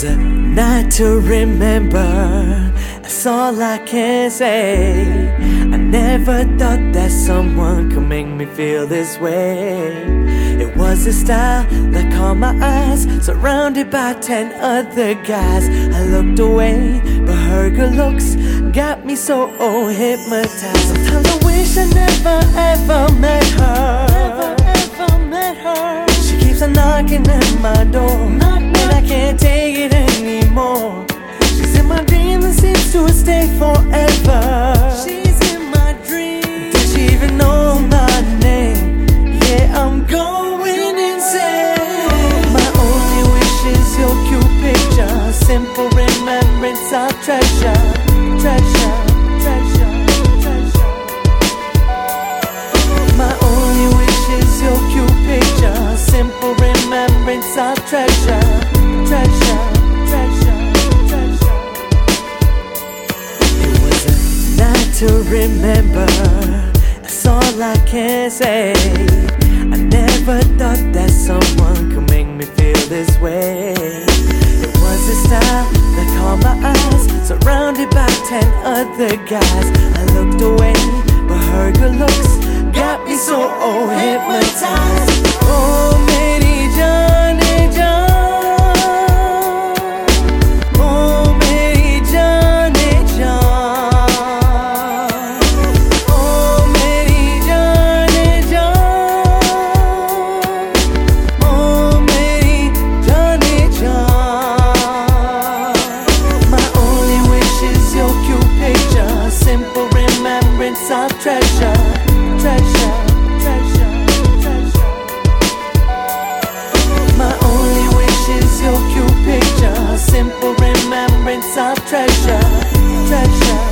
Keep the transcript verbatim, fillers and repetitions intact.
was a night to remember, that's all I can say. I never thought that someone could make me feel this way. It was a style that caught my eyes, surrounded by ten other guys. I looked away, but her good looks got me so oh, hypnotized. Sometimes I wish I never ever met her. Never ever met her. She keeps on knocking at my door, and I can't take it anymore. She's in my dreams and seems to stay forever. She's in my dreams. Does she even know my name? Yeah, I'm going insane. My only wish is your cute picture, simple remembrance of treasure, treasure, treasure, treasure. My only wish is your cute picture, simple remembrance of treasure, treasure, treasure, treasure. It was a night to remember, that's all I can say. I never thought that someone could make me feel this way. It was a style that caught my eyes, surrounded by ten other guys. I looked away, but her good looks got me so oh, hypnotized. Oh, Mary Johnny John, oh, Mary Johnny John, oh, Mary Johnny John, oh, Mary Johnny John. My only wish is your cute picture, simple remembrance of treasure, treasure, treasure, treasure. My only wish is your cute picture, simple remembrance of treasure, treasure.